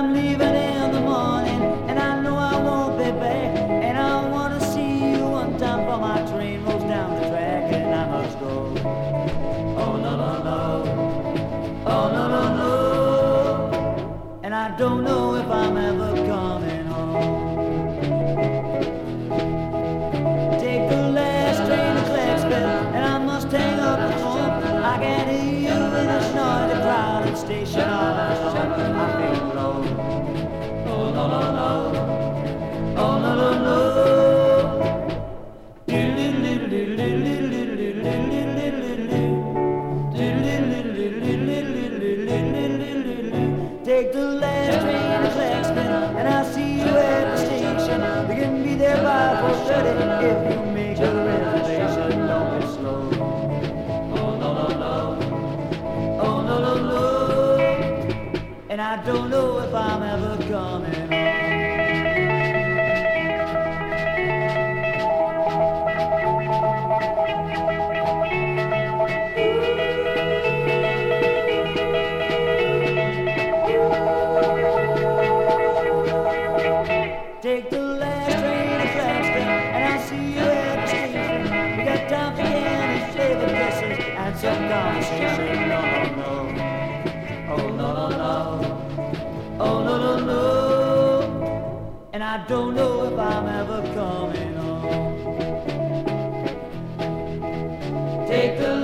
I'm leaving in the morning, and I know I won't be back. And I wanna see you one time before my train rolls down the track, and I must go. Oh no no no, oh no no no. And I don't know if I'm ever coming home. Take the last train to Clarksville, and I must hang up the phone. I can hear you in this noisy, crowded station all alone. I feel low. Oh no no no, oh no no no. Take the last train to Clarksville, and I'll see you at the station. You can be there by 4:30 if you make a reservation. Don't be slow. Oh no no no, oh no no no. And I don't know if I'm ever coming home. Take the last train to Clarksville, and I'll see you at the station. We got time for candy, flavor kisses, and some conversation. No, no, no. Oh, no, no, no. Oh, no, no, no. And I don't know if I'm ever coming home. Take the